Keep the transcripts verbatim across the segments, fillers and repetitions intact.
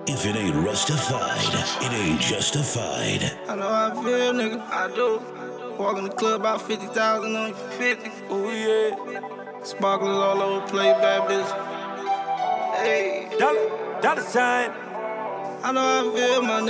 If it ain't rustified, it ain't justified. I know how I feel, nigga. I do. Walk in the club, about fifty thousand on you. fifty. Ooh, yeah. Sparklers all over the place, bad bitch. Hey. Dollar, dollar sign. I know how I feel, my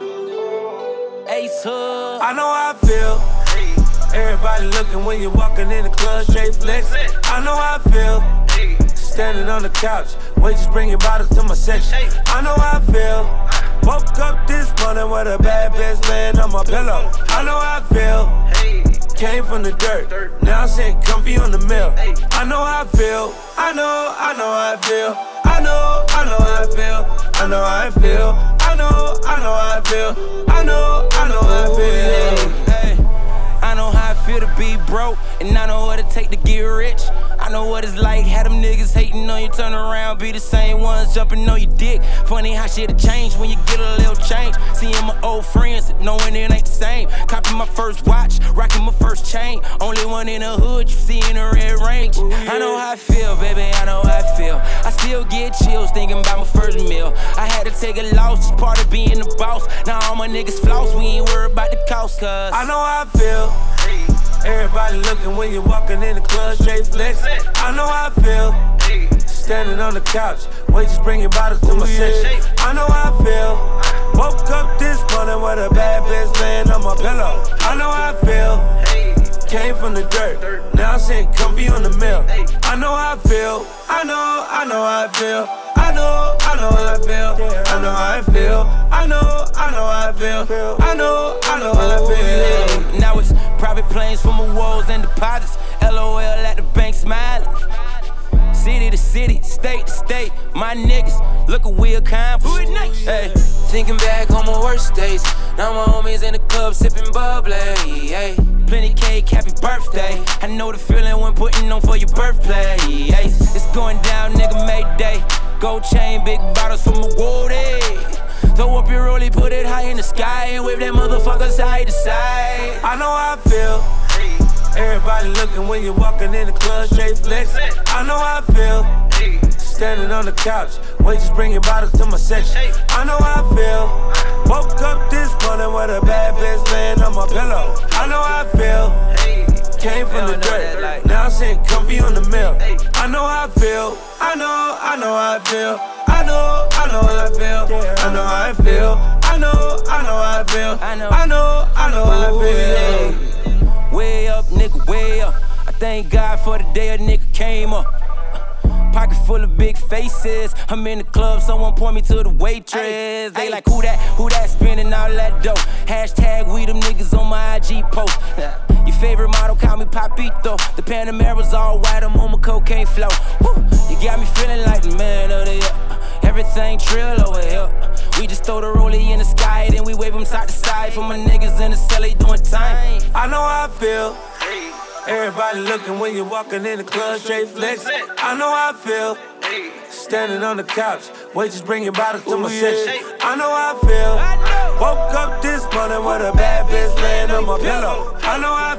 nigga. Ace Hood. I know how I feel. Hey. Everybody looking when you're walking in the club, straight flex. I know how I feel. Hey. Standing on the couch, wait, just bring your bottles to my section. Hey. I know how I feel. Woke up this morning with a bad bitch laying on my pillow. I know how I feel. Hey. Came from the dirt, now I'm sitting comfy on the mill. Hey. I know how I feel. I know, I know how I feel. I know, I know how I feel. I know how I feel. I know, I know how I feel. I know, I know how I feel. Hey. I know how I feel to be broke, and I know what it take to get rich. I know what it's like, had them niggas hating on you, turn around, be the same ones jumping on your dick. Funny how shit'll change when you get a little change. Seeing my old friends, knowing it ain't the same. Copping my first watch, rocking my first chain. Only one in the hood, you see in the red range. Ooh, yeah. I know how I feel, baby, I know how I feel. I still get chills thinking about my first meal. I had to take a loss, it's part of being the boss. Now all my niggas floss, we ain't worried about the cost, cause I know how I feel. Everybody looking when you're walking in the club, straight flex. I know how I feel. Standing on the couch, wait, just bring your bottles to my section. I know how I feel. Woke up this morning with a bad bitch laying on my pillow. I know how I feel. Came from the dirt, now I'm sitting comfy on the mill. I know how I feel. I know, I know how I feel. I know, I know how I feel. I know how I feel. I know, I know how I feel. I know, I know how I feel. Now it's private planes for my walls and deposits. L O L at the bank smiling. City to city, state to state, my niggas look at we accomplished. Hey, thinking back on my worst days. Now my homies in the club sipping bubbly. Hey, plenty cake, happy birthday. I know the feeling when putting on for your birthday. Hey, it's going down, nigga, Mayday. Gold chain, big bottles from a Woody. Throw up your rollie, put it high in the sky, and wave that motherfucker side to side. I know how I feel. Everybody looking when you're walking in the club, straight flex. I know how I feel. Standing on the couch, wait, just bring your bottles to my section. I know how I feel. Woke up this morning with a bad bitch laying on my pillow. I know how I feel. Came from the dirt, now I'm sitting comfy on the mill. I know how I feel. I know, I know how I feel. I know, I know how I feel. I know how I feel. I know, I know how I feel. I know, I know, I know how I feel. Way up, nigga, way up. I thank God for the day a nigga came up. Pocket full of big faces. I'm in the club, someone point me to the waitress. Ay, they ay. Like, who that, who that spending all that dough? Hashtag we them niggas on my I G post. Your favorite model, call me Papito. The Panamera's all white, I'm on my cocaine flow. Woo. You got me feeling like the man of the year. Everything trill over here. We just throw the rollie in the sky, then we wave them side to side. For my niggas in the cell, they doing time. I know how I feel. Everybody looking when you're walking in the club, straight flex. I know how I feel. Standing on the couch, wait, just bring your bottles to my section. I know how I feel. Woke up this morning with a bad bitch laying on my pillow. I know how I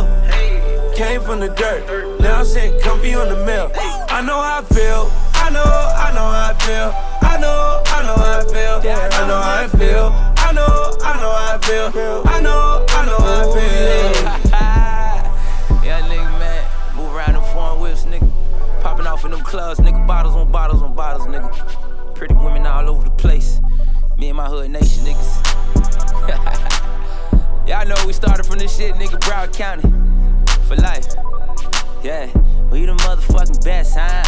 feel. Came from the dirt, now I'm sitting comfy on the mill. I know how I feel. I know, I know how I feel. I know, I know how I feel. I know how I feel. I know, I know how I feel. I know, I know how I feel. Yeah, nigga, man, move around them foreign whips, nigga. Popping off in them clubs, nigga. Bottles on bottles on bottles, nigga. Pretty women all over the place. Me and my hood nation, niggas. Y'all know we started from this shit, nigga. Broward County for life. Yeah, we the motherfucking best, huh?